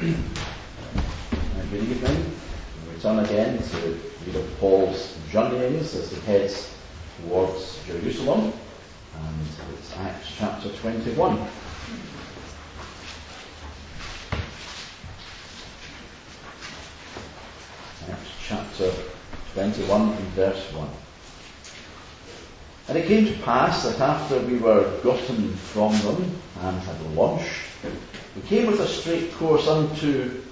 Good evening. We return again to read of Paul's journeyings as he heads towards Jerusalem, and it's Acts chapter 21. Acts chapter 21 and verse 1. And it came to pass that after we were gotten from them and had launched, we came with a straight course unto,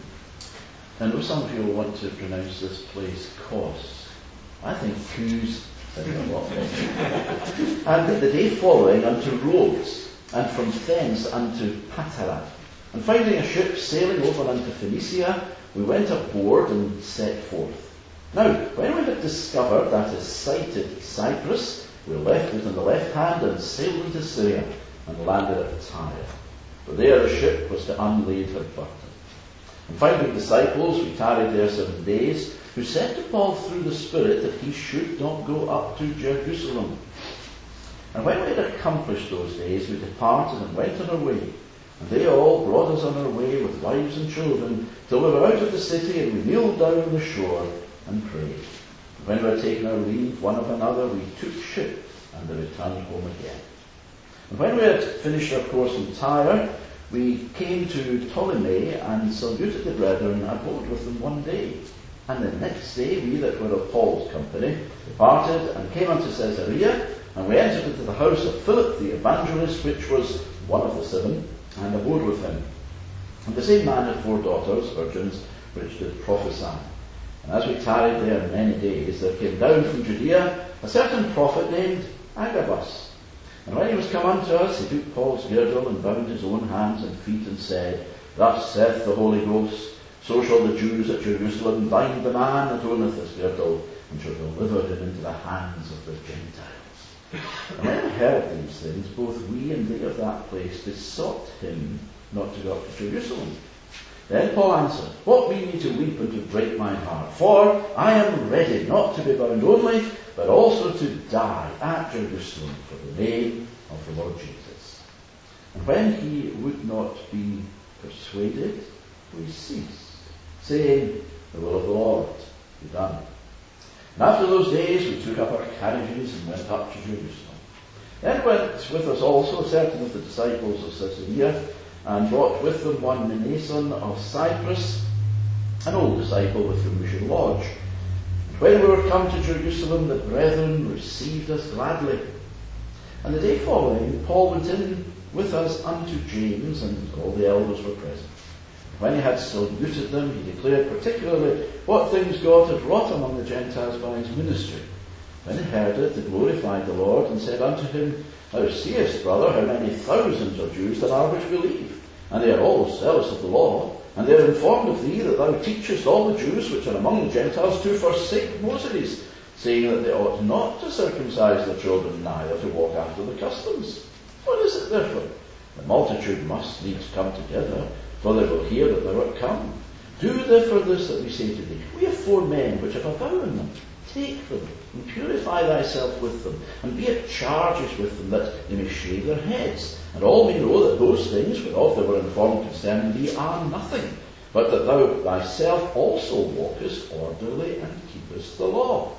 I know some of you will want to pronounce this place Kos. I think Kuz said it a lot better. And the day following unto Rhodes, and from thence unto Patara. And finding a ship sailing over unto Phoenicia, we went aboard and set forth. Now, when we had discovered that is sighted Cyprus, we left it on the left hand and sailed into Syria, and landed at Tyre. For there the ship was to unlade her burden. And finding disciples, we tarried there 7 days, who said to Paul through the Spirit that he should not go up to Jerusalem. And when we had accomplished those days, we departed and went on our way. And they all brought us on our way with wives and children, till we were out of the city, and we kneeled down on the shore and prayed. And when we had taken our leave one of another, we took ship and returned home again. And when we had finished our course in Tyre, we came to Ptolemy and saluted the brethren, and abode with them 1 day. And the next day we that were of Paul's company departed and came unto Caesarea, and we entered into the house of Philip the evangelist, which was one of the 7, and abode with him. And the same man had 4 daughters, virgins, which did prophesy. And as we tarried there many days, there came down from Judea a certain prophet named Agabus. And when he was come unto us, he took Paul's girdle and bound his own hands and feet, and said, Thus saith the Holy Ghost, so shall the Jews at Jerusalem bind the man that owneth this girdle, and shall deliver him into the hands of the Gentiles. And when we heard these things, both we and they of that place besought him not to go up to Jerusalem. Then Paul answered, What mean ye to weep and to break my heart? For I am ready not to be bound only, but also to die at Jerusalem for the name of the Lord Jesus. And when he would not be persuaded, we ceased, saying, The will of the Lord be done. And after those days we took up our carriages and went up to Jerusalem. Then went with us also certain of the disciples of Caesarea, and brought with them one Mnason of Cyprus, an old disciple with whom we should lodge. And when we were come to Jerusalem, the brethren received us gladly. And the day following, Paul went in with us unto James, and all the elders were present. When he had saluted them, he declared particularly what things God had wrought among the Gentiles by his ministry. When he heard it, they glorified the Lord, and said unto him, Thou seest, brother, how many thousands of Jews there are which believe, and they are all zealous of the law, and they are informed of thee that thou teachest all the Jews which are among the Gentiles to forsake Moses, saying that they ought not to circumcise their children, neither to walk after the customs. What is it therefore? The multitude must needs come together, for they will hear that thou art come. Do therefore this that we say to thee. We have 4 men which have a vow in them. Take them, and purify thyself with them, and be at charges with them, that they may shave their heads. And all may know that those things whereof they were informed concerning thee are nothing, but that thou thyself also walkest orderly and keepest the law.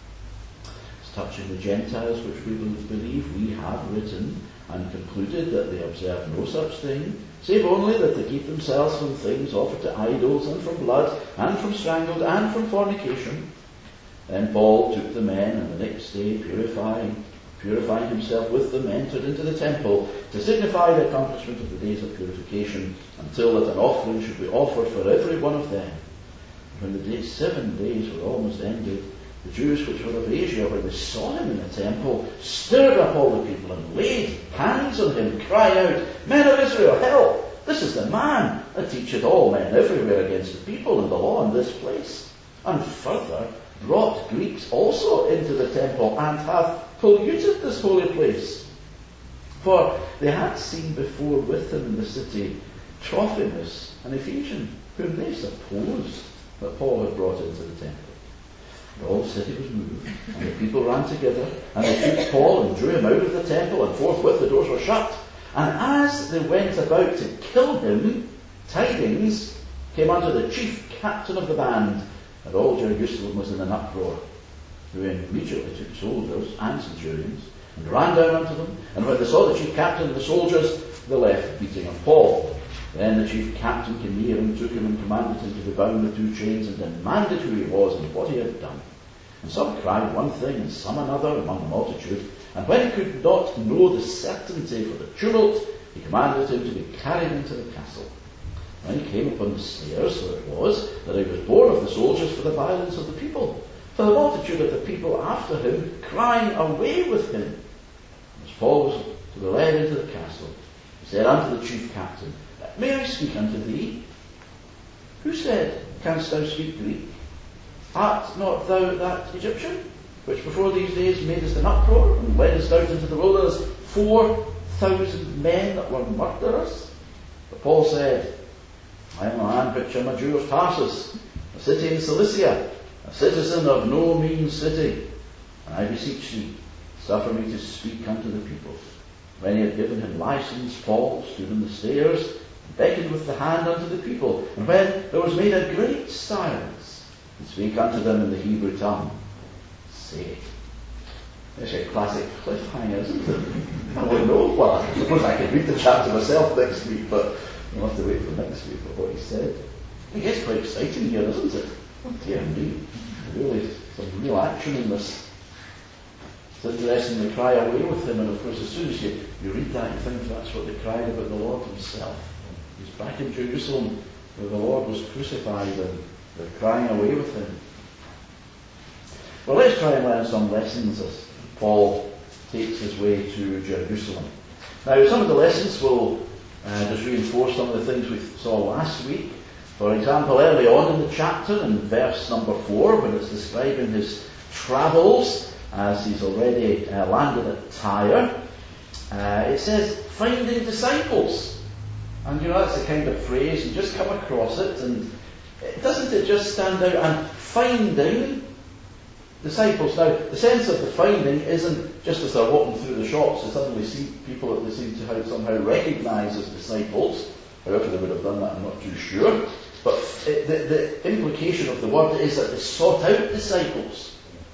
As touching the Gentiles which we believe, we have written and concluded that they observe no such thing, save only that they keep themselves from things offered to idols, and from blood, and from strangled, and from fornication. Then Paul took the men, and the next day, purifying himself with them, entered into the temple to signify the accomplishment of the days of purification, until that an offering should be offered for every one of them. When the 7 days were almost ended, the Jews which were of Asia, when they saw him in the temple, stirred up all the people, and laid hands on him, crying out, Men of Israel, help! This is the man that teacheth all men everywhere against the people and the law in this place. And further, brought Greeks also into the temple, and hath polluted this holy place. For they had seen before with him in the city Trophimus, an Ephesian, whom they supposed that Paul had brought into the temple. And all the city was moved, and the people ran together, and they took Paul and drew him out of the temple, and forthwith the doors were shut. And as they went about to kill him, tidings came unto the chief captain of the band, and all Jerusalem was in an uproar, who immediately took soldiers and centurions, and ran down unto them, and when they saw the chief captain and the soldiers, they left beating of Paul. Then the chief captain came near and took him and commanded him to be bound with 2 chains, and demanded who he was and what he had done. And some cried one thing and some another among the multitude, and when he could not know the certainty for the tumult, he commanded him to be carried into the castle. When he came upon the stairs, so it was that he was borne of the soldiers for the violence of the people, for the multitude of the people after him, crying, Away with him! As Paul was to be led into the castle, he said unto the chief captain, May I speak unto thee? Who said, Canst thou speak Greek? Art not thou that Egyptian, which before these days madest an uproar, and leddest out into the wilderness 4,000 men that were murderers? But Paul said, I am a man which am a Jew of Tarsus, a city in Cilicia, a citizen of no mean city, and I beseech thee, suffer me to speak unto the people. When he had given him license, Paul stood on the stairs, and beckoned with the hand unto the people. And when there was made a great silence, he spake unto them in the Hebrew tongue, saying, It's a classic cliffhanger, isn't it? I don't know. Well, I suppose I could read the chapter myself next week, but we'll have to wait for next week for what he said. It gets quite exciting here, doesn't it? Oh dear me. Really, some real action in this. It's interesting, they cry away with him, and of course as soon as you read that, you think that's what they cried about the Lord himself. He's back in Jerusalem where the Lord was crucified, and they're crying away with him. Well, let's try and learn some lessons as Paul takes his way to Jerusalem. Now, some of the lessons will just reinforce some of the things we saw last week. For example, early on in the chapter, in verse number 4, when it's describing his travels, as he's already landed at Tyre, it says, finding disciples. And that's the kind of phrase, you just come across it, and doesn't it just stand out? And finding disciples. Now, the sense of the finding isn't just as they're walking through the shops, they suddenly see people that they seem to have somehow recognise as disciples. However they would have done that, I'm not too sure. But the implication of the word is that they sought out disciples.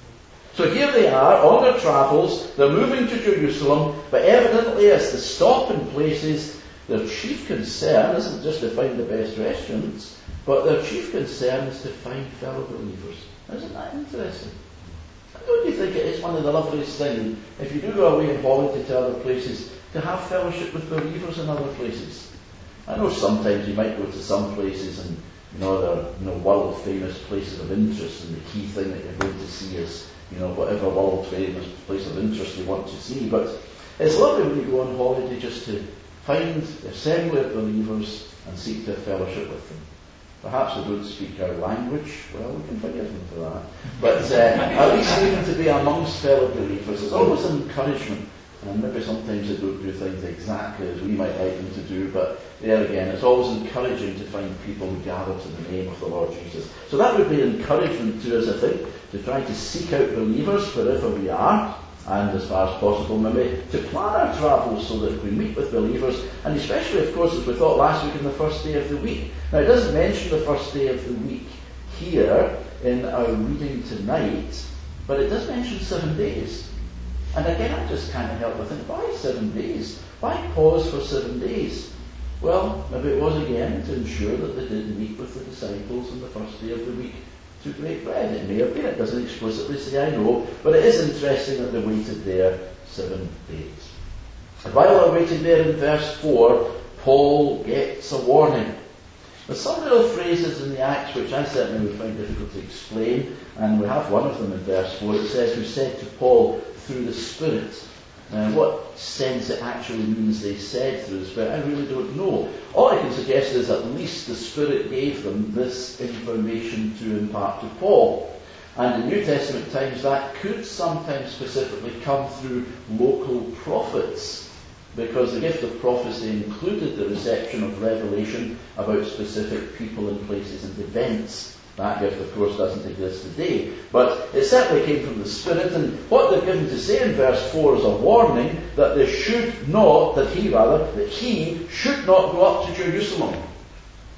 So here they are, on their travels, they're moving to Jerusalem, but evidently as they stop in places, their chief concern isn't just to find the best restaurants, but their chief concern is to find fellow believers. Isn't that interesting? Don't you think it is one of the loveliest things, if you do go away and holiday to other places, to have fellowship with believers in other places? I know sometimes you might go to some places and they're world famous places of interest, and the key thing that you're going to see is whatever world famous place of interest you want to see. But it's lovely when you go on holiday just to find the assembly of believers and seek to fellowship with them. Perhaps they don't speak our language. Well, we can forgive them for that. But at least even to be amongst fellow believers is always an encouragement. And maybe sometimes they don't do things exactly as we might like them to do, but there again, it's always encouraging to find people who gather to the name of the Lord Jesus. So that would be an encouragement to us, I think, to try to seek out believers wherever we are, and as far as possible maybe to plan our travels so that we meet with believers, and especially, of course, as we thought last week, in the first day of the week. Now, it doesn't mention the first day of the week here in our reading tonight, but it does mention 7 days. And again, I just can't help but think, why 7 days? Why pause for 7 days? Well, maybe it was again to ensure that they did meet with the disciples on the first day of the week to break bread. It may have been, it doesn't explicitly say, I know, but it is interesting that they waited there 7 days. And while they're waiting there in verse 4, Paul gets a warning. There's some little phrases in the Acts which I certainly would find difficult to explain, and we have one of them in verse 4. It says, who said to Paul through the Spirit. Now, what sense it actually means they said through the Spirit, I really don't know. All I can suggest is at least the Spirit gave them this information to impart to Paul. And in New Testament times, that could sometimes specifically come through local prophets, because the gift of prophecy included the reception of revelation about specific people and places and events. That gift, of course, doesn't exist today. But it certainly came from the Spirit, and what they're given to say in verse 4 is a warning that he should not go up to Jerusalem.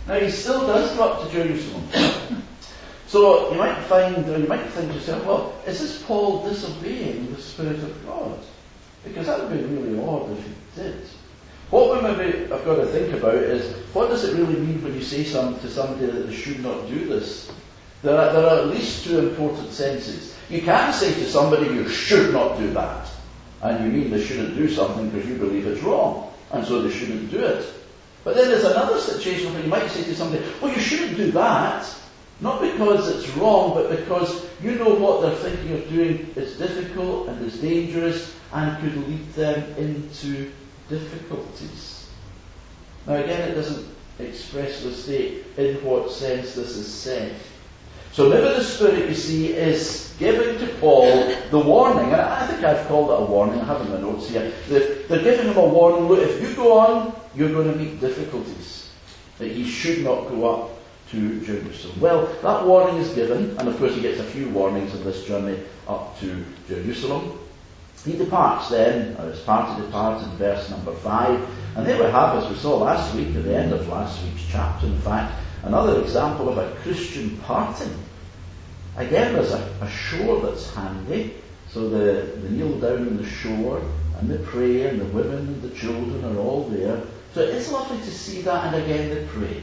Now he still does go up to Jerusalem. So you might find, or you might think to yourself, well, is this Paul disobeying the Spirit of God? Because that would be really odd if he did. What we maybe have got to think about is, what does it really mean when you say to somebody that they should not do this? There are at least two important senses. You can say to somebody, you should not do that. And you mean they shouldn't do something because you believe it's wrong. And so they shouldn't do it. But then there's another situation where you might say to somebody, well, you shouldn't do that. Not because it's wrong, but because you know what they're thinking of doing is difficult and is dangerous and could lead them into difficulties. Now again, it doesn't expressly state in what sense this is said. So maybe the Spirit, you see, is giving to Paul the warning, and I think I've called it a warning, I have in my notes here. They're giving him a warning, look, if you go on, you're going to meet difficulties. That he should not go up to Jerusalem. Well, that warning is given, and of course he gets a few warnings on this journey up to Jerusalem. He departs then, or his party departs in verse number 5, and there we have, as we saw last week, at the end of last week's chapter, in fact, another example of a Christian parting. Again, there's a shore that's handy, so they kneel down on the shore, and they pray, and the women and the children are all there. So it's lovely to see that, and again they pray.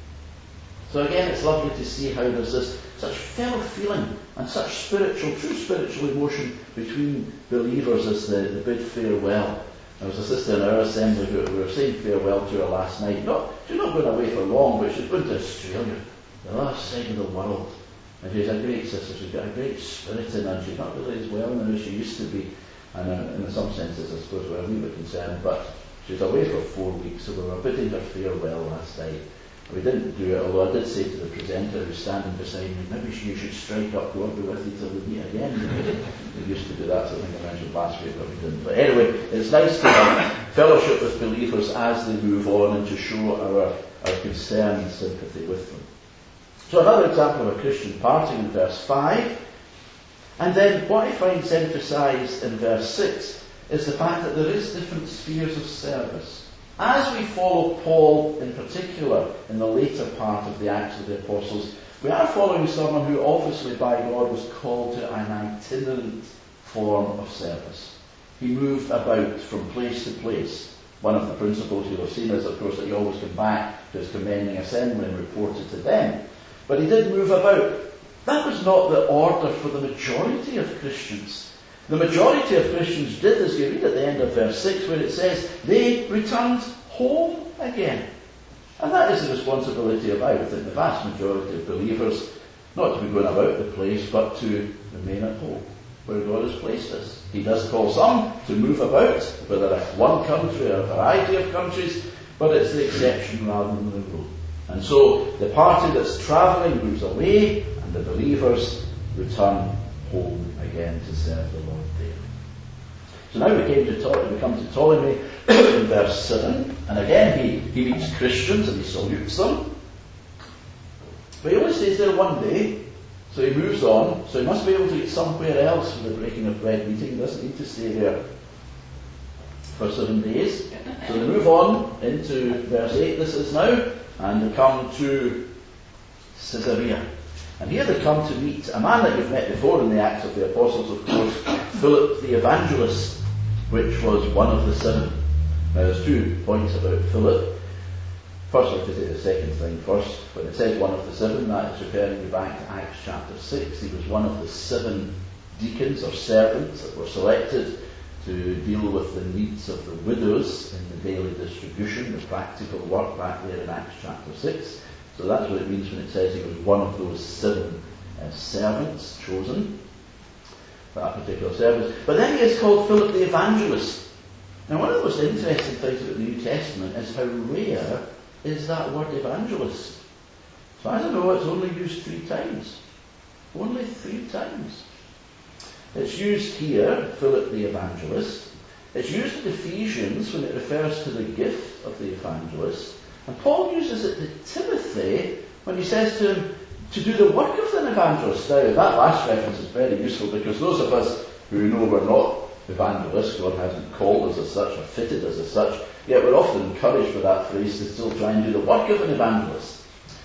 So again, it's lovely to see how there's this such fellow feeling and such true spiritual emotion between believers as they bid farewell. There was a sister in our assembly who we were saying farewell to her last night. She's not going away for long, but she's going to Australia, the last side of the world. And she's a great sister, she's got a great spirit in her, and she's not really as well now as she used to be. And in some senses, I suppose, we're a wee bit concerned, but she's away for 4 weeks, so we were bidding her farewell last night. We didn't do it, although I did say to the presenter who's standing beside me, maybe you should strike up, God be with you till we meet again. We used to do that, so I think I mentioned last week, but we didn't. But anyway, it's nice to have fellowship with believers as they move on and to show our concern and sympathy with them. So another example of a Christian parting in verse 5. And then what I find emphasised in verse 6 is the fact that there is different spheres of service. As we follow Paul in particular in the later part of the Acts of the Apostles, we are following someone who obviously by God was called to an itinerant form of service. He moved about from place to place. One of the principles you'll have seen is, of course, that he always came back to his commanding assembly and reported to them. But he did move about. That was not the order for the majority of Christians. The majority of Christians did as you read at the end of verse 6, where it says, they returned home again. And that is the responsibility of, I would think, the vast majority of believers, not to be going about the place, but to remain at home, where God has placed us. He does call some to move about, whether it's one country or a variety of countries, but it's the exception rather than the rule. And so the party that's travelling moves away, and the believers return home again to serve the Lord there. So now we come to Ptolemy in verse 7, and again he meets Christians and he salutes them. But he only stays there one day, so he moves on, so he must be able to get somewhere else for the breaking of bread meeting. He doesn't need to stay there for 7 days. So they move on into verse 8, this is now, and they come to Caesarea. And here they come to meet a man that you've met before in the Acts of the Apostles, of course, Philip the Evangelist, which was one of the 7. Now there's 2 points about Philip. First, I'll just say the second thing first. When it says one of the 7, that is referring you back to Acts chapter 6. He was one of the 7 deacons or servants that were selected to deal with the needs of the widows in the daily distribution, the practical work back there in Acts chapter 6. So that's what it means when it says he was one of those 7 servants chosen for that particular service. But then he is called Philip the Evangelist. Now one of the most interesting things about the New Testament is how rare is that word evangelist. So I don't know, it's only used 3 times. Only 3 times. It's used here, Philip the Evangelist. It's used in Ephesians when it refers to the gift of the evangelist. And Paul uses it to Timothy when he says to him to do the work of an evangelist. Now, that last reference is very useful because those of us who know we're not evangelists, God hasn't called us as such or fitted us as such, yet we're often encouraged by that phrase to still try and do the work of an evangelist.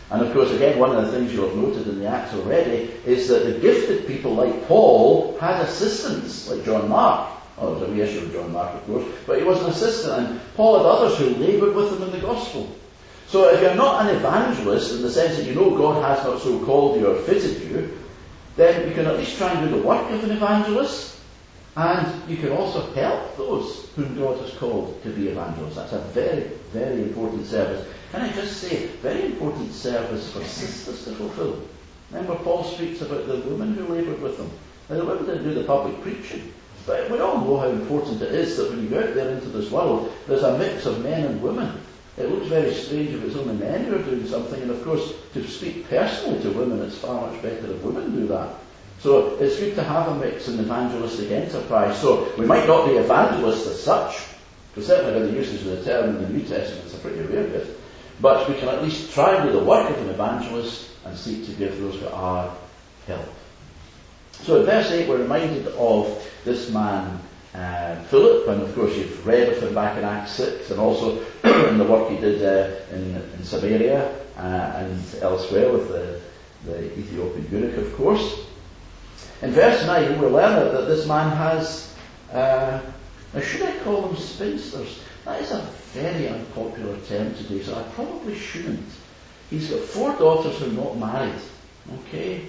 And of course, again, one of the things you'll have noted in the Acts already is that the gifted people like Paul had assistants, like John Mark. Oh, there was a wee issue with John Mark, of course, but he was an assistant, and Paul had others who laboured with him in the gospel. So if you're not an evangelist, in the sense that you know God has not so called you or fitted you, then you can at least try and do the work of an evangelist, and you can also help those whom God has called to be evangelists. That's a very, very important service. Can I just say, very important service for sisters to fulfill. Remember, Paul speaks about the women who laboured with them. Now, the women didn't do the public preaching, but we all know how important it is that when you go out there into this world, there's a mix of men and women. It looks very strange if it's only men who are doing something, and of course, to speak personally to women, it's far much better if women do that. So it's good to have a mix in evangelistic enterprise. So we might not be evangelists as such, because certainly by the usage of the term in the New Testament, it's a pretty rare gift. But we can at least try and do the work of an evangelist and seek to give those who are help. So in verse 8 we're reminded of this man Philip, and of course you've read of him back in Acts 6 and also in the work he did in Samaria and elsewhere with the Ethiopian eunuch, of course. In verse 9 we learn that this man has, now should I call them spinsters? That is a very unpopular term today, so I probably shouldn't. He's got 4 daughters who are not married. Okay?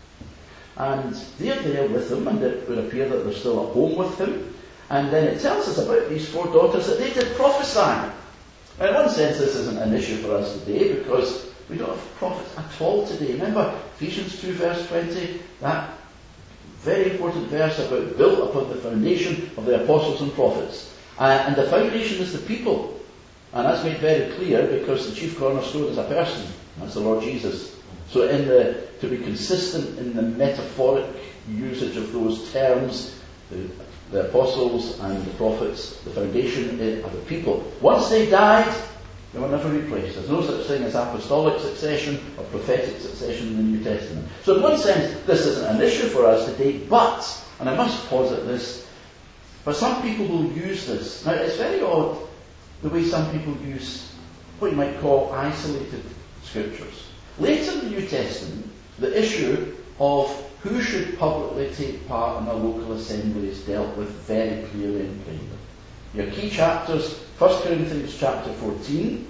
And they're there with him, and it would appear that they're still at home with him. And then it tells us about these 4 daughters that they did prophesy. Now, in one sense, this isn't an issue for us today, because we don't have prophets at all today. Remember Ephesians 2 verse 20, that very important verse about built upon the foundation of the apostles and prophets. And the foundation is the people. And that's made very clear because the chief cornerstone is a person. That's the Lord Jesus. So to be consistent in the metaphoric usage of those terms, the apostles and the prophets, the foundation are the people. Once they died, they were never replaced. There's no such thing as apostolic succession or prophetic succession in the New Testament. So in one sense, this isn't an issue for us today, but, and I must posit this, but some people will use this. Now, it's very odd the way some people use what you might call isolated scriptures. Later in the New Testament, the issue of who should publicly take part in a local assembly is dealt with very clearly and plainly. Your key chapters, 1 Corinthians chapter 14,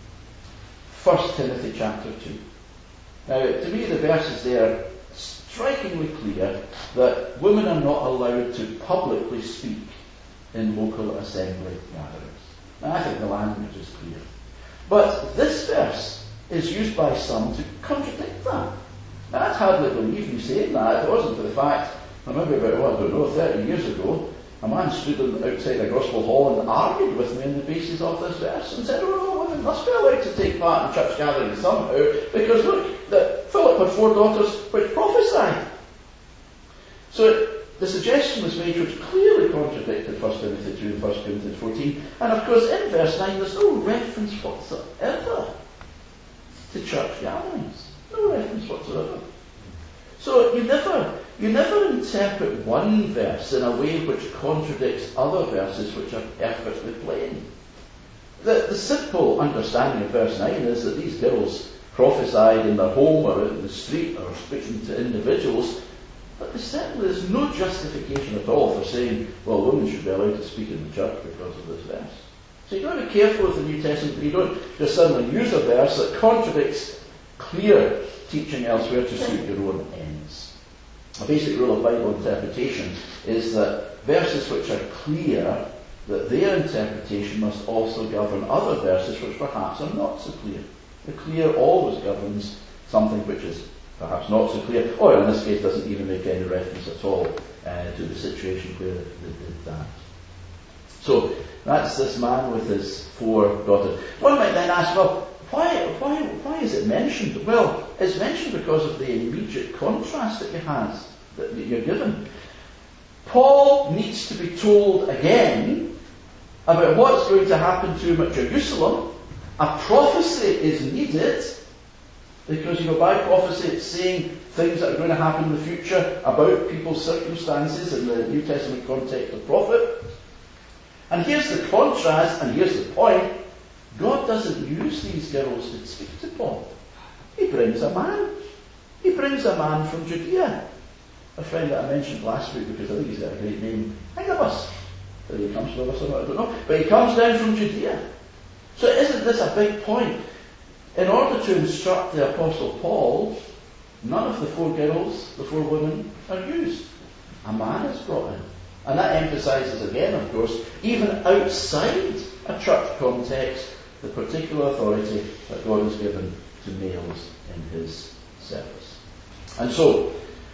1 Timothy chapter 2. Now, to me, the verses there are strikingly clear that women are not allowed to publicly speak in local assembly gatherings. Now, I think the language is clear. But this verse is used by some to contradict that. Now, I'd hardly believe you saying that if it wasn't for the fact, I remember about, 30 years ago, a man stood outside a gospel hall and argued with me on the basis of this verse and said, oh, women must be allowed to take part in church gatherings somehow, because look, that Philip had 4 daughters which prophesied. So the suggestion was made which clearly contradicted 1 Timothy 2 and 1 Corinthians 14. And of course in verse 9 there's no reference whatsoever to church gatherings. No reference whatsoever. So you never interpret one verse in a way which contradicts other verses which are perfectly plain. The simple understanding of verse 9 is that these girls prophesied in their home or in the street or speaking to individuals, but there's no justification at all for saying, well, women should be allowed to speak in the church because of this verse. So you've got to be careful with the New Testament. You don't just suddenly use a verse that contradicts clear teaching elsewhere to suit your own ends. A basic rule of Bible interpretation is that verses which are clear, that their interpretation must also govern other verses which perhaps are not so clear. The clear always governs something which is perhaps not so clear, or in this case doesn't even make any reference at all to the situation where they did that. So that's this man with his 4 daughters. One might then ask, well, why is it mentioned? Well, it's mentioned because of the immediate contrast that you're given. Paul needs to be told again about what's going to happen to him at Jerusalem. A prophecy is needed because, by prophecy it's saying things that are going to happen in the future about people's circumstances in the New Testament context of prophet. And here's the contrast, and here's the point. God doesn't use these girls to speak to Paul. He brings a man. He brings a man from Judea. A friend that I mentioned last week, because I think he's got a great name, Agabus. Whether he comes from us or not, I don't know. But he comes down from Judea. So isn't this a big point? In order to instruct the Apostle Paul, none of the 4 girls, the 4 women, are used. A man is brought in. And that emphasizes again, of course, even outside a church context, the particular authority that God has given to males in his service. And so,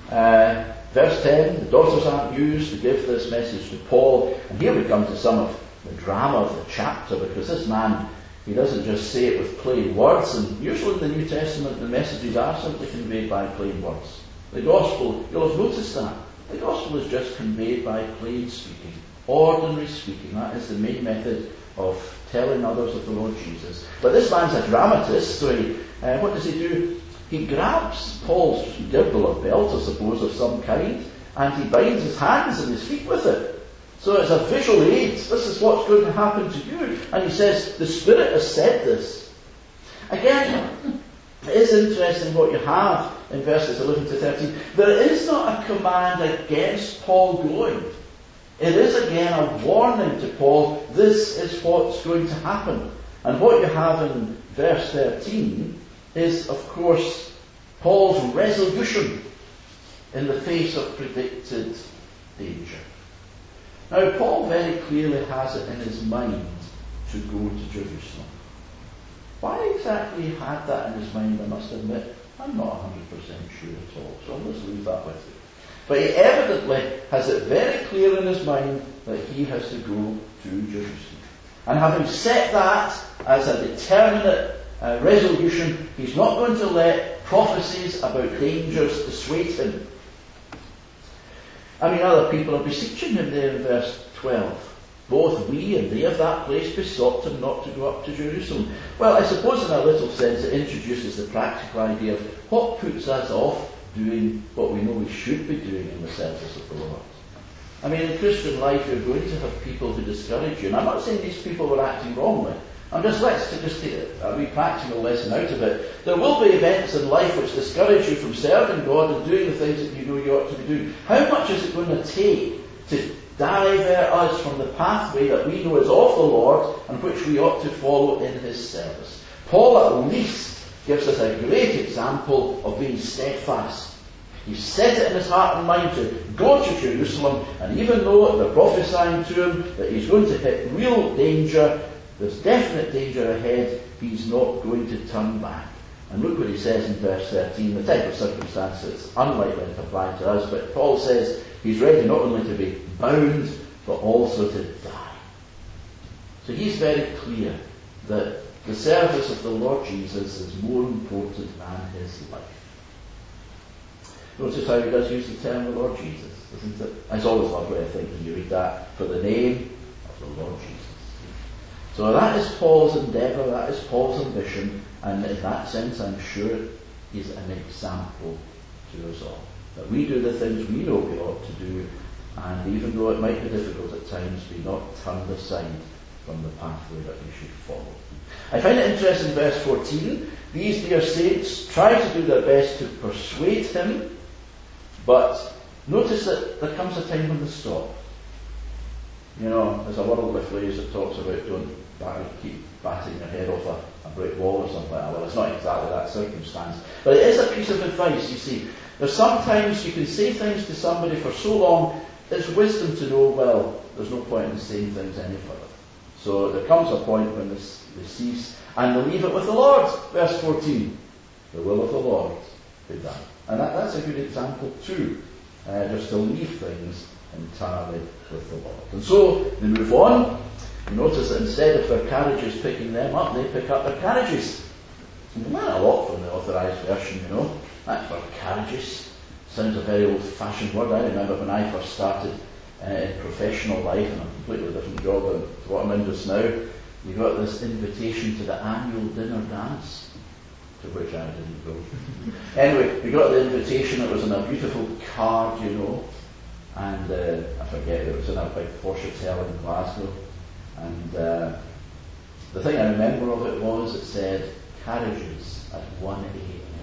verse 10, the daughters aren't used to give this message to Paul. And here we come to some of the drama of the chapter, because this man, he doesn't just say it with plain words. And usually in the New Testament, the messages are simply conveyed by plain words. The gospel, you'll have noticed that. The gospel is just conveyed by plain speaking, ordinary speaking. That is the main method of telling others of the Lord Jesus. But this man's a dramatist, so what does he do? He grabs Paul's girdle or belt, I suppose, of some kind, and he binds his hands and his feet with it. So it's a visual aid. This is what's going to happen to you. And he says, the Spirit has said this. Again, it is interesting what you have in verses 11 to 13. There is not a command against Paul going. It is again a warning to Paul, this is what's going to happen. And what you have in verse 13 is, of course, Paul's resolution in the face of predicted danger. Now, Paul very clearly has it in his mind to go to Jerusalem. Why exactly he had that in his mind, I must admit, I'm not 100% sure at all, so I'll just leave that with you. But he evidently has it very clear in his mind that he has to go to Jerusalem. And having set that as a determinate resolution, he's not going to let prophecies about dangers dissuade him. I mean, other people are beseeching him there in verse 12. Both we and they of that place besought him not to go up to Jerusalem. Well, I suppose in a little sense it introduces the practical idea of what puts us off doing what we know we should be doing in the service of the Lord. I mean, in Christian life you're going to have people who discourage you. And I'm not saying these people were acting wrongly. Let's just take a wee practical lesson out of it. There will be events in life which discourage you from serving God and doing the things that you know you ought to be doing. How much is it going to take to divert us from the pathway that we know is of the Lord and which we ought to follow in his service? Paul at least gives us a great example of being steadfast. He set it in his heart and mind to go to Jerusalem, and even though they're prophesying to him that he's going to hit real danger, there's definite danger ahead, he's not going to turn back. And look what he says in verse 13, the type of circumstance that's unlikely to apply to us, but Paul says he's ready not only to be bound, but also to die. So he's very clear that the service of the Lord Jesus is more important than his life. Notice how he does use the term the Lord Jesus, isn't it? It's always lovely, I think, when you read that, for the name of the Lord Jesus. So that is Paul's endeavour, that is Paul's ambition, and in that sense I'm sure he's an example to us all. That we do the things we know we ought to do, and even though it might be difficult at times, be not turned aside from the pathway that we should follow. I find it interesting in verse 14, these dear saints try to do their best to persuade him, but notice that there comes a time when they stop. You know, there's a worldly phrase that talks about don't keep batting your head off a brick wall or something like that. Well, it's not exactly that circumstance. But it is a piece of advice, you see. There's sometimes you can say things to somebody for so long, it's wisdom to know, well, there's no point in saying things any further. So there comes a point when they cease and they leave it with the Lord. Verse 14, the will of the Lord be done. And that's a good example too, just to leave things entirely with the Lord. And so they move on. You notice that instead of their carriages picking them up, they pick up their carriages. And not a lot from the authorised version, you know. That word carriages sounds a very old-fashioned word. I remember when I first started in professional life, in a completely different job than what I'm in just now, you got this invitation to the annual dinner dance, to which I didn't go. Anyway, we got the invitation. It was in a beautiful card, you know, and I forget, it was in a big posh hotel in Glasgow. And the thing I remember of it was, it said carriages at 1 a.m.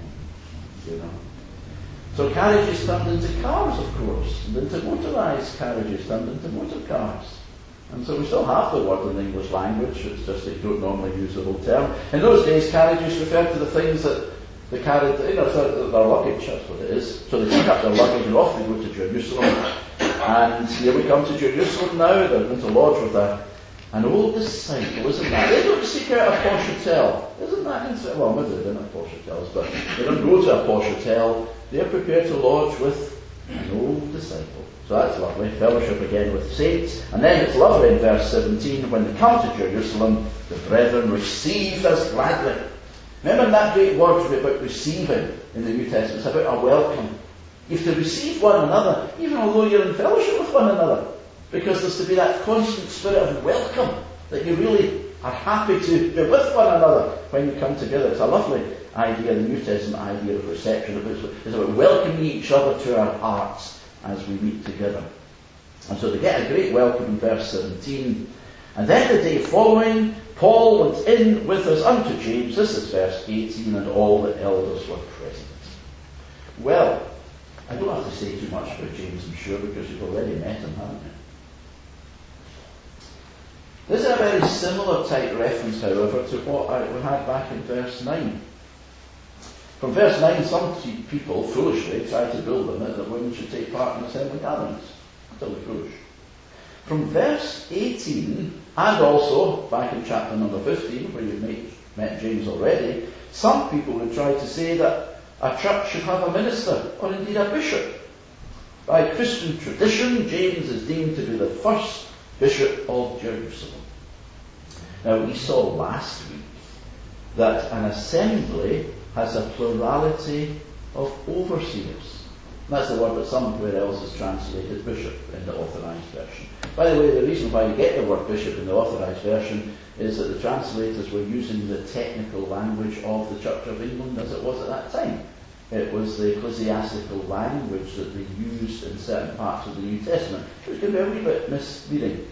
So carriages turned into cars, of course, and into motorised carriages turned into motor cars. And so we still have the word in the English language, it's just that you don't normally use the whole term. In those days, carriages referred to the things that they carried, so their luggage, that's what it is. So they took up their luggage and off they go to Jerusalem. And here we come to Jerusalem now, they're going to lodge with an old disciple, isn't that? They don't seek out a posh hotel. Isn't that interesting? Well, maybe they don't have posh hotels, but they don't go to a posh hotel. They're prepared to lodge with an old disciple. So that's lovely. Fellowship again with saints. And then it's lovely in verse 17, when they come to Jerusalem, the brethren received us gladly. Remember that great word about receiving in the New Testament? It's about a welcome. You have to receive one another, even although you're in fellowship with one another. Because there's to be that constant spirit of welcome, that you really are happy to be with one another when you come together. It's a lovely idea, the New Testament idea of reception. It's about welcoming each other to our hearts as we meet together. And so they get a great welcome in verse 17. And then the day following, Paul went in with us unto James. This is verse 18, and all the elders were present. Well, I don't have to say too much about James, I'm sure, because you've already met him, haven't you? This is a very similar type reference, however, to what we had back in verse 9. From verse 9, some people foolishly try to build on it that women should take part in assembly gatherings. Totally foolish. From verse 18, and also back in chapter number 15, where you've met James already, some people would try to say that a church should have a minister, or indeed a bishop. By Christian tradition, James is deemed to be the first bishop of Jerusalem. Now, we saw last week that an assembly has a plurality of overseers. That's the word that somewhere else is translated bishop in the Authorised Version. By the way, the reason why you get the word bishop in the Authorised Version is that the translators were using the technical language of the Church of England as it was at that time. It was the ecclesiastical language that they used in certain parts of the New Testament, which can be a wee bit misleading.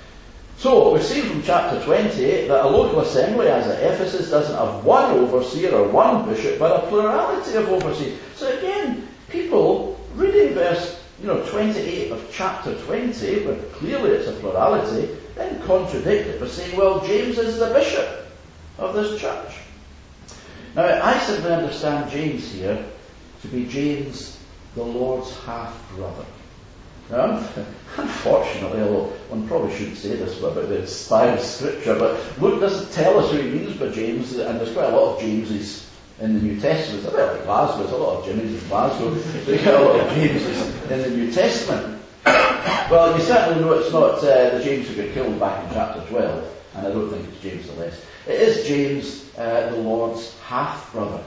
So, we've seen from chapter 20 that a local assembly, as at Ephesus, doesn't have one overseer or one bishop, but a plurality of overseers. So again, people reading verse 28 of chapter 20, where clearly it's a plurality, then contradict it by saying, well, James is the bishop of this church. Now, I simply understand James here to be James, the Lord's half-brother. Now, unfortunately, although one probably shouldn't say this about the inspired scripture, but Luke doesn't tell us who he means by James, and there's quite a lot of Jameses in the New Testament. It's a bit like Glasgow, there's a lot of Jimmys in Glasgow, so you get a lot of Jameses in the New Testament. Well, you certainly know it's not the James who got killed back in chapter 12, and I don't think it's James the less. It is James, the Lord's half-brother.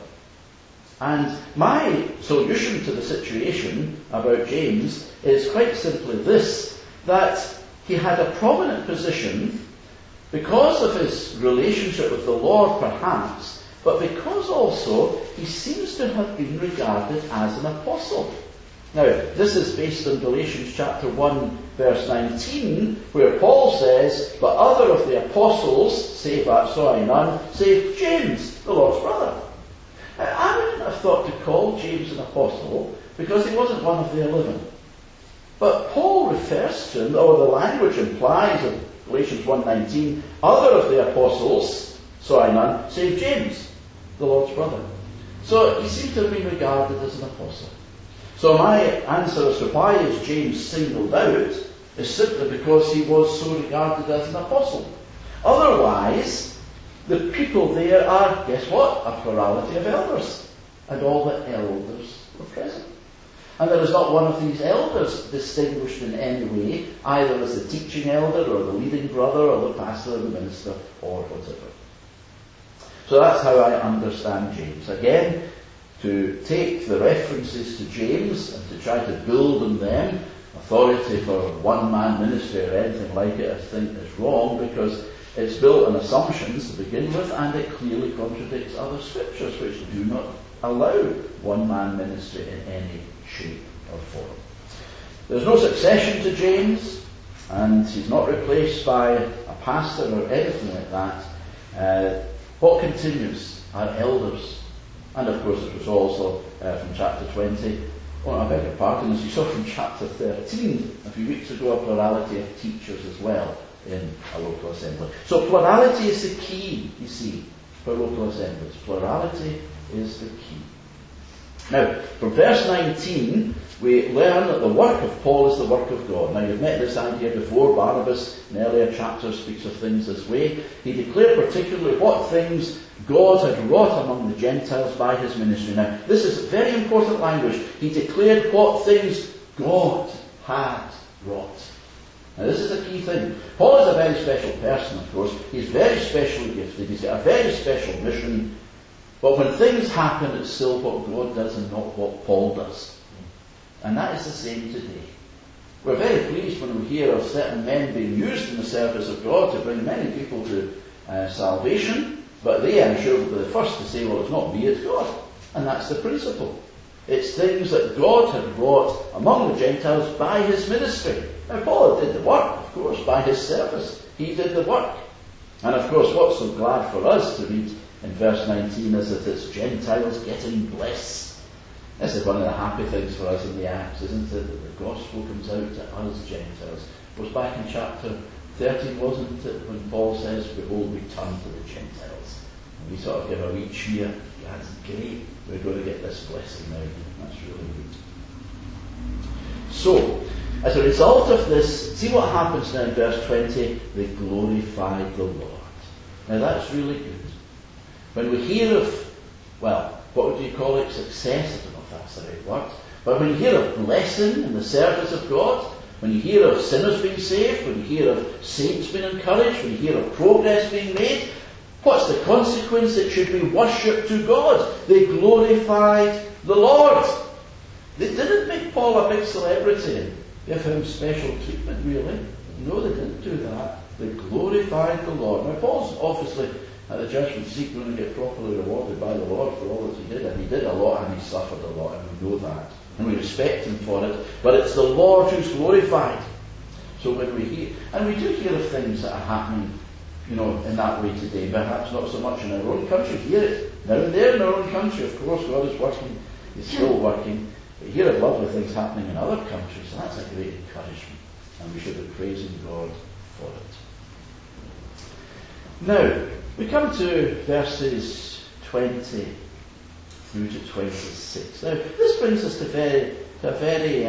And my solution to the situation about James is quite simply this, that he had a prominent position because of his relationship with the Lord perhaps, but because also he seems to have been regarded as an apostle. Now, this is based on Galatians chapter 1, verse 19, where Paul says, but other of the apostles, save James, the Lord's brother. I wouldn't have thought to call James an apostle because he wasn't one of the 11. But Paul refers to him, or the language implies in Galatians 1:19, other of the apostles, save James, the Lord's brother. So he seems to have been regarded as an apostle. So my answer as to why is James singled out is simply because he was so regarded as an apostle. Otherwise, the people there are, guess what? A plurality of elders. And all the elders were present. And there is not one of these elders distinguished in any way, either as the teaching elder or the leading brother or the pastor or the minister or whatever. So that's how I understand James. Again, to take the references to James and to try to build on them authority for one-man ministry or anything like it, I think is wrong, because it's built on assumptions to begin with, and it clearly contradicts other scriptures which do not allow one-man ministry in any shape or form. There's no succession to James, and he's not replaced by a pastor or anything like that. What continues are elders. And of course it was also, from chapter 20, I beg your pardon, as you saw from chapter 13 a few weeks ago, a plurality of teachers as well in a local assembly. So plurality is the key, you see, for local assemblies. Plurality is the key. Now, from verse 19, we learn that the work of Paul is the work of God. Now, you've met this idea before. Barnabas, in earlier chapters, speaks of things this way. He declared particularly what things God had wrought among the Gentiles by his ministry. Now, this is very important language. He declared what things God had wrought. Now, this is a key thing. Paul is a very special person, of course. He's very specially gifted. He's got a very special mission. But when things happen, it's still what God does and not what Paul does. And that is the same today. We're very pleased when we hear of certain men being used in the service of God to bring many people to salvation. But they, I'm sure, will be the first to say, well, it's not me, it's God. And that's the principle. It's things that God had wrought among the Gentiles by his ministry. Now, Paul did the work, of course, by his service. He did the work. And, of course, what's so glad for us to read in verse 19 is that it's Gentiles getting blessed. This is one of the happy things for us in the Acts, isn't it? That the gospel comes out to us Gentiles. It was back in chapter 13, wasn't it, when Paul says, behold, we turn to the Gentiles. And we sort of give a wee cheer. That's great. We're going to get this blessing now. That's really good. So, as a result of this, see what happens now in verse 20. They glorified the Lord. Now that's really good. When we hear of, well, what would you call it? Success? I don't know if that's the right word. But when you hear of blessing in the service of God, when you hear of sinners being saved, when you hear of saints being encouraged, when you hear of progress being made, what's the consequence? It should be worship to God. They glorified the Lord. They didn't make Paul a big celebrity and give him special treatment, really. No, they didn't do that. They glorified the Lord. Now, Paul's obviously at the judgment seat going to get properly rewarded by the Lord for all that he did. And he did a lot and he suffered a lot, and we know that. And we respect him for it. But it's the Lord who's glorified. So when we hear, and we do hear of things that are happening, in that way today, perhaps not so much in our own country. We hear it now and there in our own country. Of course, God is working, He's still working. But we hear of lovely things happening in other countries, and that's a great encouragement. And we should be praising God for it. Now, we come to verses 20 through to 26. Now, this brings us to a very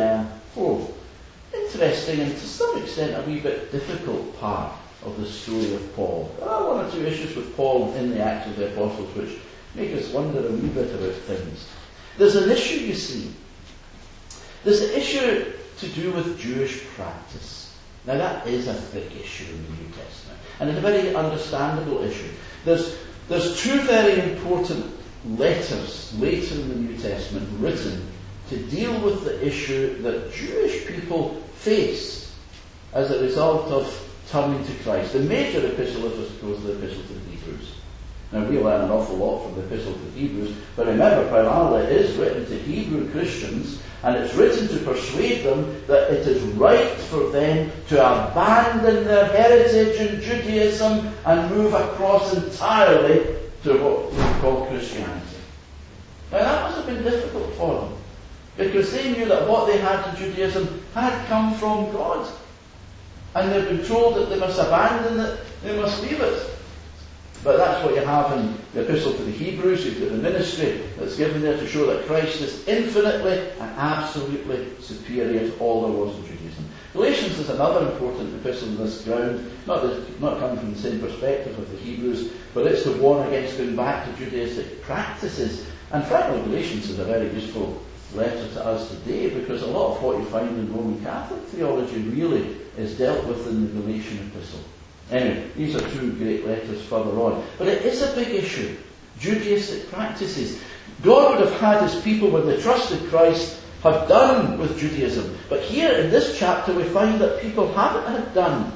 interesting and to some extent a wee bit difficult part of the story of Paul. There are one or two issues with Paul in the Acts of the Apostles which make us wonder a wee bit about things. There's an issue, you see. There's an issue to do with Jewish practice. Now that is a big issue in the New Testament. And it's a very understandable issue. There's two very important letters later in the New Testament written to deal with the issue that Jewish people face as a result of turning to Christ. The major epistle is, of course, the epistle to the Hebrews. Now, we learn an awful lot from the epistle to the Hebrews, but remember, primarily it is written to Hebrew Christians, and it's written to persuade them that it is right for them to abandon their heritage in Judaism and move across entirely to what we call Christianity. Now, that must have been difficult for them, because they knew that what they had in Judaism had come from God. And they've been told that they must abandon it, they must leave it. But that's what you have in the Epistle to the Hebrews. You've got the ministry that's given there to show that Christ is infinitely and absolutely superior to all there was in Judaism. Galatians is another important epistle on this ground, not coming from the same perspective of the Hebrews, but it's to warn against going back to Judaistic practices. And frankly, Galatians is a very useful letter to us today, because a lot of what you find in Roman Catholic theology really is dealt with in the Galatian epistle. Anyway, these are two great letters further on. But it is a big issue. Judaistic practices. God would have had his people, when they trusted Christ, have done with Judaism. But here in this chapter we find that people haven't had done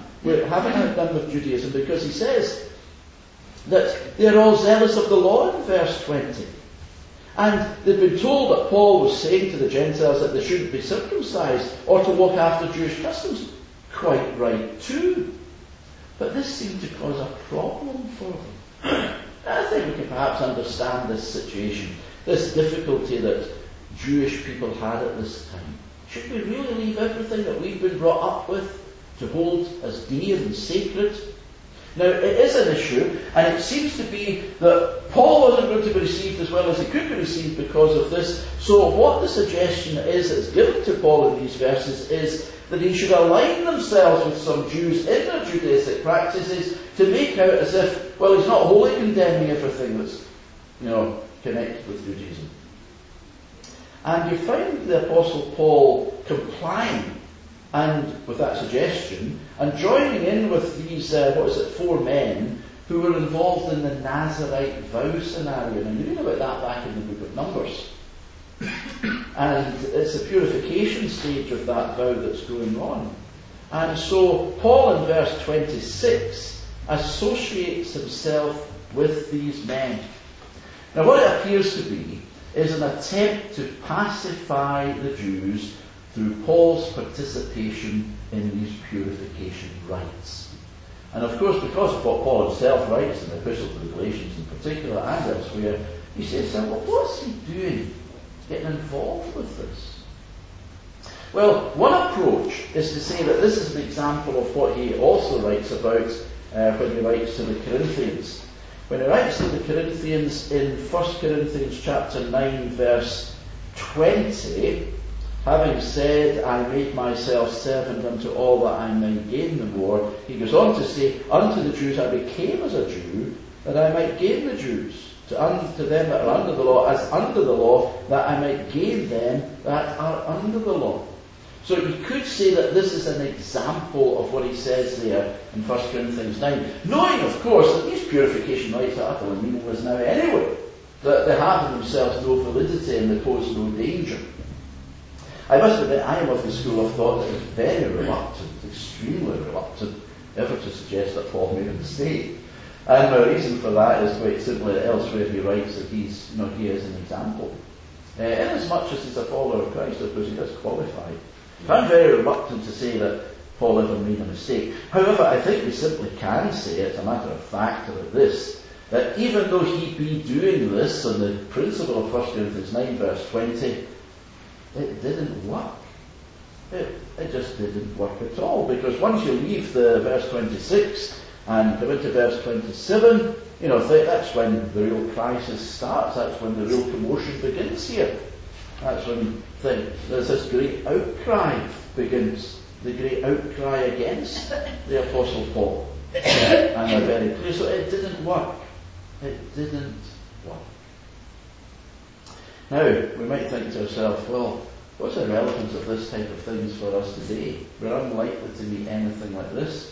with Judaism, because he says that they're all zealous of the law in verse 20. And they've been told that Paul was saying to the Gentiles that they shouldn't be circumcised or to walk after Jewish customs. Quite right too. But this seemed to cause a problem for them. I think we can perhaps understand this situation, this difficulty that Jewish people had at this time. Should we really leave everything that we've been brought up with to hold as dear and sacred? Now, it is an issue, and it seems to be that Paul wasn't going to be received as well as he could be received because of this. So what the suggestion is that's given to Paul in these verses is that he should align themselves with some Jews in their Judaistic practices to make out as if, well, he's not wholly condemning everything that's, connected with Judaism. And you find the Apostle Paul complying and with that suggestion, and joining in with these, 4 men who were involved in the Nazirite vow scenario. Now, you read about that back in the book of Numbers. And it's the purification stage of that vow that's going on. And so, Paul in verse 26 associates himself with these men. Now, what it appears to be is an attempt to pacify the Jews through Paul's participation in these purification rites. And of course, because of what Paul himself writes in the Epistle to the Galatians in particular and elsewhere, he says, well, what's he doing getting involved with this? Well, one approach is to say that this is an example of what he also writes about when he writes to the Corinthians. When he writes to the Corinthians in 1 Corinthians chapter 9 verse 20, having said, I made myself servant unto all that I may gain the more, he goes on to say, unto the Jews I became as a Jew, that I might gain the Jews. Unto them that are under the law, as under the law, that I might gain them that are under the law. So you could say that this is an example of what he says there in 1 Corinthians 9. Knowing, of course, that these purification rites are utterly meaningless now anyway. That they have in themselves no validity and they pose no danger. I must admit, I am of the school of thought that is very reluctant, extremely reluctant, ever to suggest that Paul made a mistake. And the reason for that is quite simply that elsewhere he writes that he is an example. Inasmuch as he's a follower of Christ, of course, he does qualify. I'm very reluctant to say that Paul ever made a mistake. However, I think we simply can say, as a matter of fact, about this, that even though he be doing this on the principle of 1 Corinthians 9 verse 20, it didn't work. It just didn't work at all. Because once you leave the verse 26 and come into verse 27, that's when the real crisis starts. That's when the real commotion begins here. That's when there's this great outcry begins. The great outcry against the Apostle Paul. And they're very clear. So it didn't work. It didn't work. Now, we might think to ourselves, well, what's the relevance of this type of things for us today? We're unlikely to meet anything like this.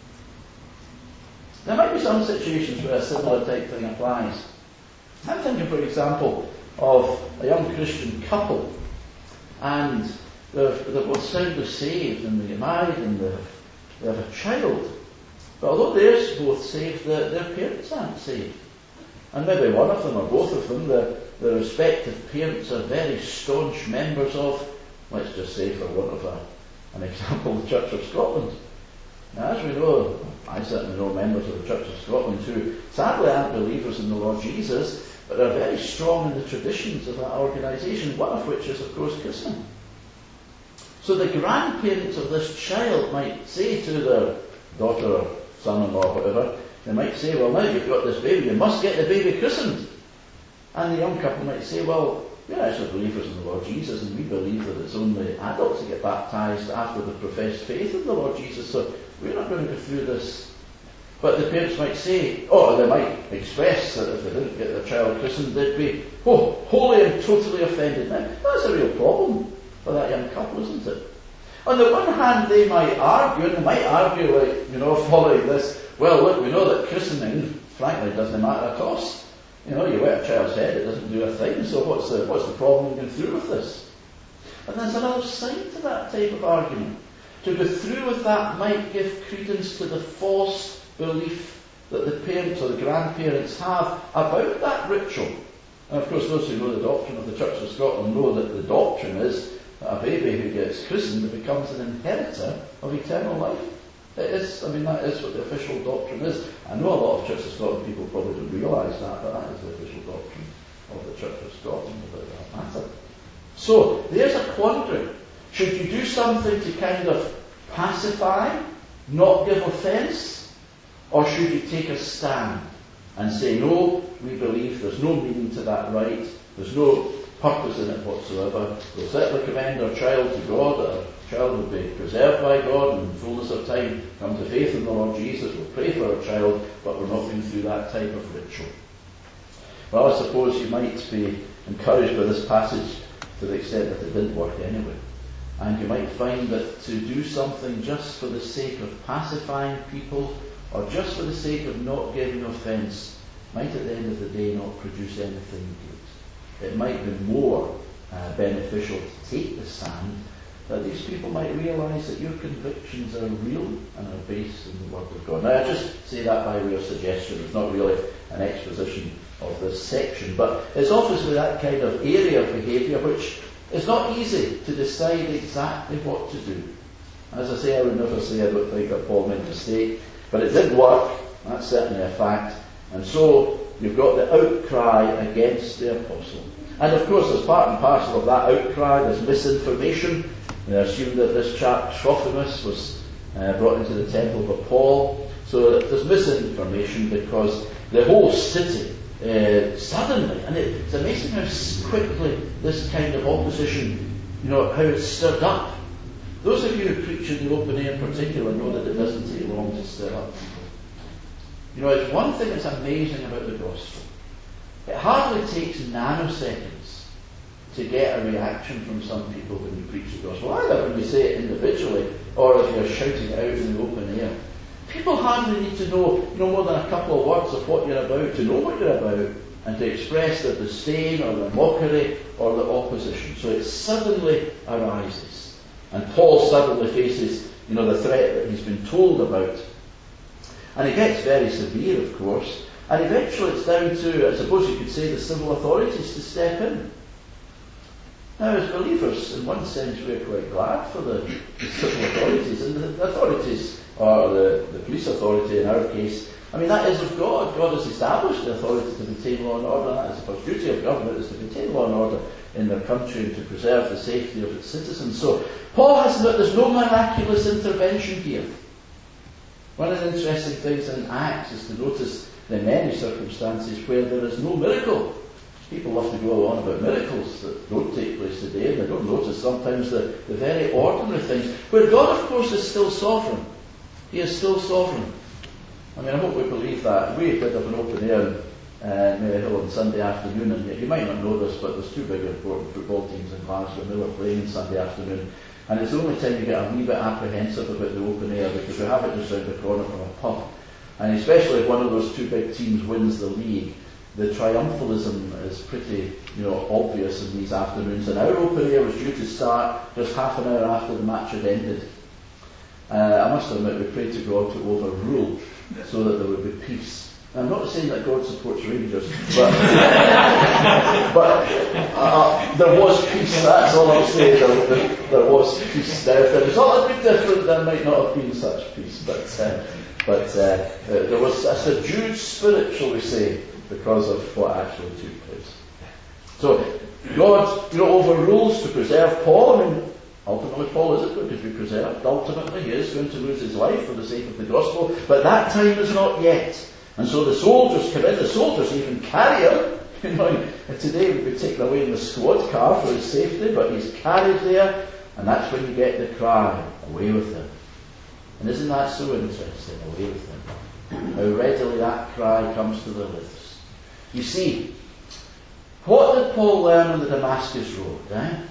There might be some situations where a similar type thing applies. I'm thinking, for example, of a young Christian couple, and they're both soundly saved, and they get married, and they have a child. But although they're both saved, their parents aren't saved. And maybe one of them or both of them, the respective parents are very staunch members of, let's just say for want of an example, the Church of Scotland. Now, as we know, I certainly know members of the Church of Scotland who sadly aren't believers in the Lord Jesus, but are very strong in the traditions of that organisation, one of which is, of course, christening. So the grandparents of this child might say to their daughter or son-in-law, whatever, they might say, well, now you've got this baby, you must get the baby christened. And the young couple might say, well, we're actually believers in the Lord Jesus, and we believe that it's only adults who get baptised after the professed faith in the Lord Jesus, so we're not going to go through this. But the parents might say, or they might express that if they didn't get their child christened, they'd be wholly and totally offended. Now, that's a real problem for that young couple, isn't it? On the one hand, they might argue, and they might argue following this, well, look, we know that christening, frankly, doesn't matter at cost. You wet a child's head, it doesn't do a thing, so what's the problem in going through with this? And there's another side to that type of argument. To go through with that might give credence to the false belief that the parents or the grandparents have about that ritual. And of course, those who know the doctrine of the Church of Scotland know that the doctrine is that a baby who gets christened becomes an inheritor of eternal life. It is, that is what the official doctrine is. I know a lot of Church of Scotland people probably don't realise that, but that is the official doctrine of the Church of Scotland about that matter. So, there's a quandary. Should you do something to kind of pacify, not give offence? Or should you take a stand and say, no, we believe there's no meaning to that right, there's no purpose in it whatsoever. We'll certainly commend our child to God, that our child will be preserved by God and in fullness of time come to faith in the Lord Jesus. We'll pray for our child, but we're not going through that type of ritual. Well, I suppose you might be encouraged by this passage to the extent that it didn't work anyway. And you might find that to do something just for the sake of pacifying people, or just for the sake of not giving offence, might at the end of the day not produce anything good. It might be more beneficial to take the stand, that these people might realise that your convictions are real and are based in the Word of God. Now, I just say that by way of suggestion. It's not really an exposition of this section, but it's obviously that kind of area of behaviour which is not easy to decide exactly what to do. As I say, I would never say I don't think that Paul made a mistake, but it did work. That's certainly a fact. And so you've got the outcry against the apostle. And of course, as part and parcel of that outcry, there's misinformation. They assume that this chap Trophimus was brought into the temple by Paul. So there's misinformation because the whole city suddenly, and it's amazing how quickly this kind of opposition, how it's stirred up. Those of you who preach in the open air in particular know that it doesn't take long to stir up people. It's one thing that's amazing about the gospel. It hardly takes nanoseconds to get a reaction from some people when you preach the gospel. Either when you say it individually or if you're shouting out in the open air. People hardly need to know more than a couple of words of what you're about to know what you're about and to express the disdain or the mockery or the opposition. So it suddenly arises. And Paul suddenly faces, the threat that he's been told about. And it gets very severe, of course. And eventually it's down to, I suppose you could say, the civil authorities to step in. Now, as believers, in one sense, we're quite glad for the civil authorities. And the authorities, or the police authority in our case, that is of God. God has established the authority to maintain law and order, and that is the first duty of government, is to maintain law and order in their country and to preserve the safety of its citizens. So, Paul has that there's no miraculous intervention here. One of the interesting things in Acts is to notice the many circumstances where there is no miracle. People love to go on about miracles that don't take place today, and they don't notice sometimes the very ordinary things, where God, of course, is still sovereign. He is still sovereign. I hope we believe that. We did have an open air in Maryhill on Sunday afternoon, and you might not know this, but there's two big important football teams in Glasgow, and they were playing on Sunday afternoon. And it's the only time you get a wee bit apprehensive about the open air, because we have it just round the corner from a pub. And especially if one of those two big teams wins the league, the triumphalism is pretty, obvious in these afternoons. And our open air was due to start just half an hour after the match had ended. I must admit, we prayed to God to overrule so that there would be peace. I'm not saying that God supports Rangers, but there was peace. That's all I'm saying. There was peace. Now, if the result had been different, there might not have been such peace. But there was a subdued spirit, shall we say, because of what actually took place. So God, overrules to preserve Paul. Ultimately, Paul isn't going to be preserved. Ultimately, he is going to lose his life for the sake of the gospel. But that time is not yet. And so the soldiers come in. The soldiers even carry him. Today we would take him away in the squad car for his safety, but he's carried there, and that's when you get the cry, away with him. And isn't that so interesting, away with him? How readily that cry comes to their lips. You see, what did Paul learn on the Damascus road?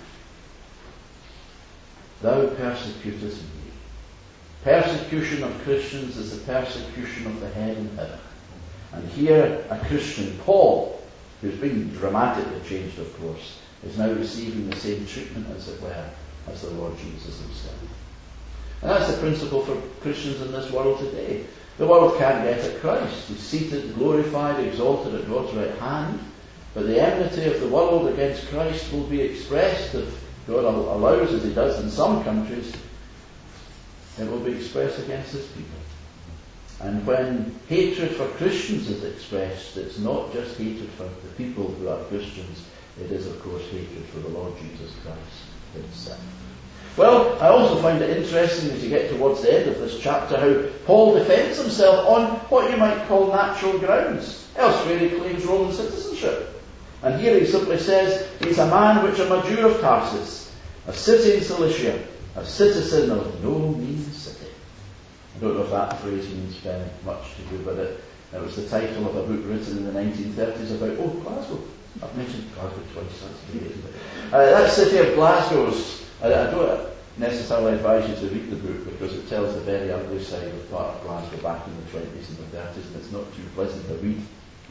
Thou persecutest me. Persecution of Christians is the persecution of the head in heaven. And here a Christian, Paul, who's been dramatically changed, of course, is now receiving the same treatment, as it were, as the Lord Jesus himself. And that's the principle for Christians in this world today. The world can't get at Christ. He's seated, glorified, exalted at God's right hand. But the enmity of the world against Christ will be expressed, if God allows, as he does in some countries, it will be expressed against his people. And when hatred for Christians is expressed, it's not just hatred for the people who are Christians, It is, of course, hatred for the Lord Jesus Christ himself. Well, I also find it interesting as you get towards the end of this chapter how Paul defends himself on what you might call natural grounds. Elsewhere he claims Roman citizenship. And here he simply says, he's a man which am a Jew of Tarsus, a city in Cilicia, a citizen of no mean city. I don't know if that phrase means very much to you, but it was the title of a book written in the 1930s about, Glasgow. I've mentioned Glasgow twice, that's great, isn't it? That city of Glasgow's, I don't necessarily advise you to read the book because it tells the very ugly side of part of Glasgow back in the 20s and the 30s, and it's not too pleasant to read.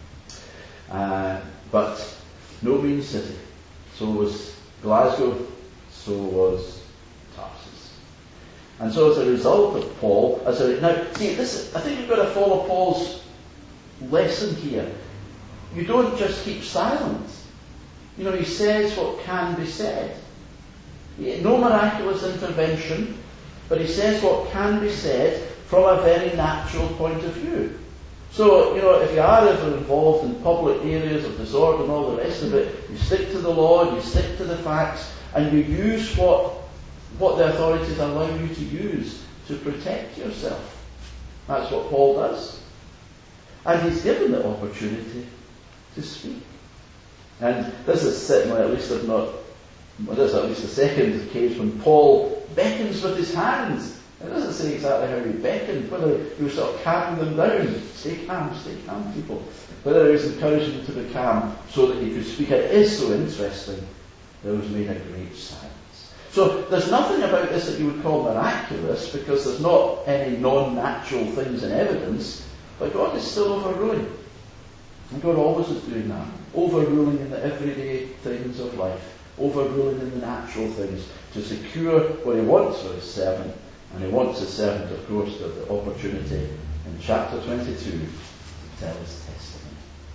But no mean city. So was Glasgow, so was Tarsus. And so as a result of Paul, now see this, I think you've got to follow Paul's lesson here. You don't just keep silent. He says what can be said. No miraculous intervention, but he says what can be said from a very natural point of view. So, if you are ever involved in public areas of disorder and all the rest of it, you stick to the law, you stick to the facts, and you use what the authorities allow you to use to protect yourself. That's what Paul does. And he's given the opportunity to speak. And this is certainly this is at least the second occasion when Paul beckons with his hands. It doesn't say exactly how he beckoned, whether he was sort of calming them down. Stay calm, people. Whether he was encouraging them to be calm so that he could speak. It is so interesting. There was made a great silence. So there's nothing about this that you would call miraculous because there's not any non-natural things in evidence, but God is still overruling. And God always is doing that. Overruling in the everyday things of life. Overruling in the natural things to secure what he wants for his servant. And he wants his servant, of course, to have the opportunity in chapter 22 to tell his testimony.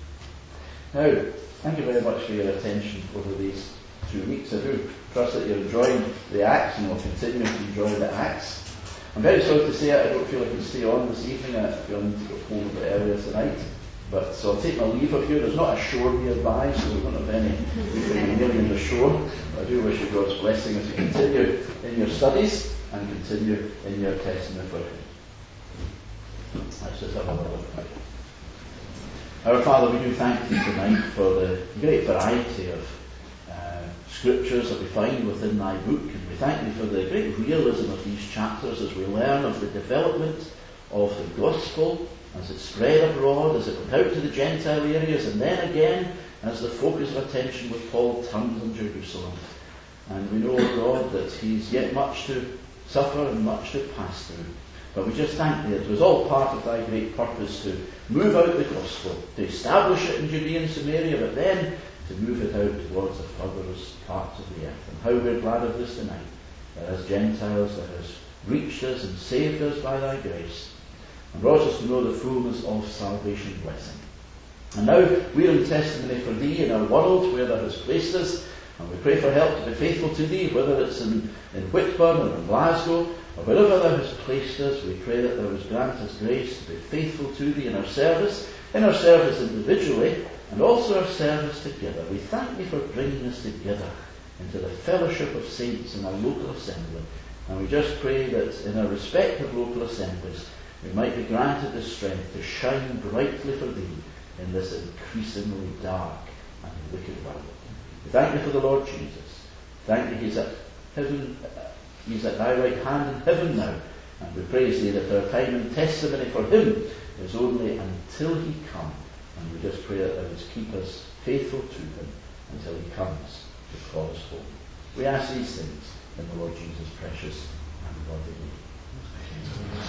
Now, thank you very much for your attention over these 2 weeks. I do trust that you're enjoying the Acts and will continue to enjoy the Acts. I'm very sorry to say I don't feel I can stay on this evening. I feel I need to go home a bit earlier tonight. But so I'll take my leave of you. There's not a shore nearby, so we won't have any kneeling in the shore. I do wish you God's blessing as you continue in your studies and continue in your testimony for Him. Let's just have a little prayer. Our Father, we do thank Thee tonight for the great variety of scriptures that we find within Thy book, and we thank Thee for the great realism of these chapters as we learn of the development of the gospel as it spread abroad, as it went out to the Gentile areas, and then again as the focus of attention with Paul turned on Jerusalem. And we know, God, that He's yet much to suffer and much to pass through. But we just thank Thee that it was all part of Thy great purpose to move out the gospel, to establish it in Judea and Samaria, but then to move it out towards the furthest parts of the earth. And how we're glad of this tonight, that as Gentiles Thou hast reached us and saved us by Thy grace, and brought us to know the fullness of salvation blessing. And now we're in testimony for Thee in our world where Thou hast placed us, and we pray for help to be faithful to Thee, whether it's in Whitburn or in Glasgow, or wherever Thou hast placed us. We pray that Thou hast granted us grace to be faithful to Thee in our service individually, and also our service together. We thank Thee for bringing us together into the fellowship of saints in our local assembly. And we just pray that in our respective local assemblies, we might be granted the strength to shine brightly for Thee in this increasingly dark and wicked world. We thank Thee for the Lord Jesus. Thank Thee He's at heaven, He's at Thy right hand in heaven now. And we praise Thee that our time in testimony for Him is only until He come. And we just pray that Thou would keep us faithful to Him until He comes to call us home. We ask these things in the Lord Jesus' precious and godly name.